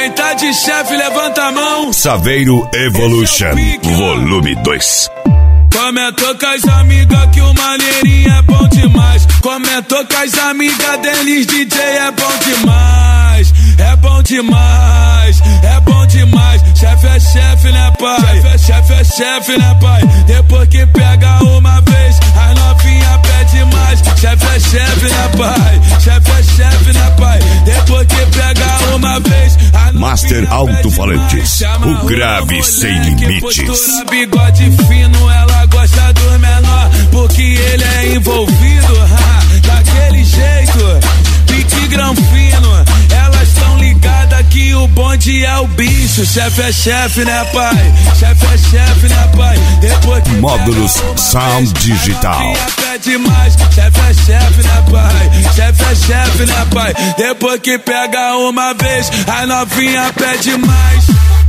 Quem tá de chefe, levanta a mão. Saveiro Evolution, volume 2. Comentou com as amigas que o maneirinho é bom demais. Comentou com as amigas deles, DJ é bom demais. É bom demais, é bom demais. Chefe é chefe, né pai? Chefe é chefe, né pai? Depois que pega uma vez, as novinha pede mais. Chefe é chefe, né pai? Chefe é chefe, né pai? Depois que pega uma vez, Master Alto-Falantes, o grave sem limites. Postura, bigode fino, ela gosta do menor, porque ele é envolvido, daquele jeito, pique granfino. Elas tão ligadas que o bonde é o bicho. Chefe é chefe, né pai? Chefe é chefe, né pai? Depois que Módulos Sound Digital. Pede mais. Chefe é chefe, né pai? Chefe é chefe, né pai? Depois que pega uma vez, a novinha pede mais.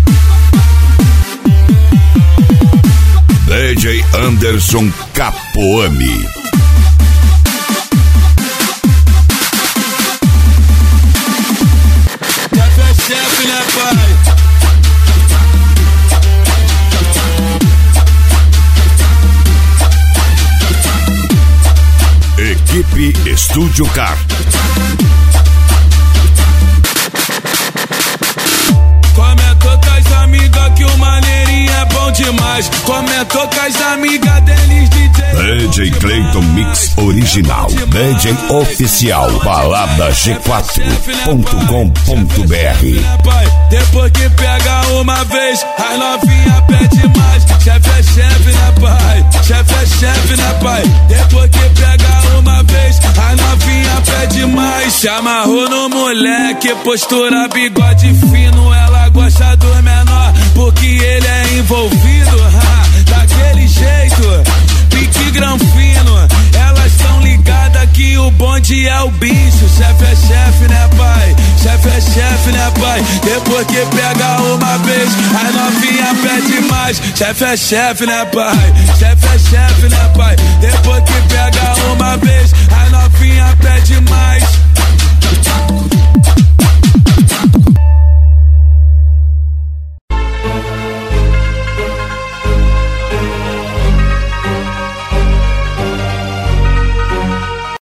DJ Anderson Capoami. Chefe é chefe, né pai? Equipe Estúdio Car. Comentou com as amigas que o maneirinho é bom demais. Comentou com as amigas deles, DJ Clayton Mix Original. DJ Oficial. Balada G4.com.br. Depois que pega uma vez, a novinha pede mais. Chefe é chefe, né pai? Chefe é chefe, né pai? Depois que pega uma vez, a novinha pede mais. Se amarrou no moleque, postura, bigode fino. Ela gosta do menor, porque ele é envolvido, daquele jeito, pique granfino. Elas tão ligadas que o bonde é o bicho. Chefe é chefe, né pai? Chefe é chefe, né pai? Depois que pega uma vez, a novinha pede mais. Chefe é chefe, né pai? Chefe é chefe, né pai? Depois que pega uma vez, a novinha pede mais.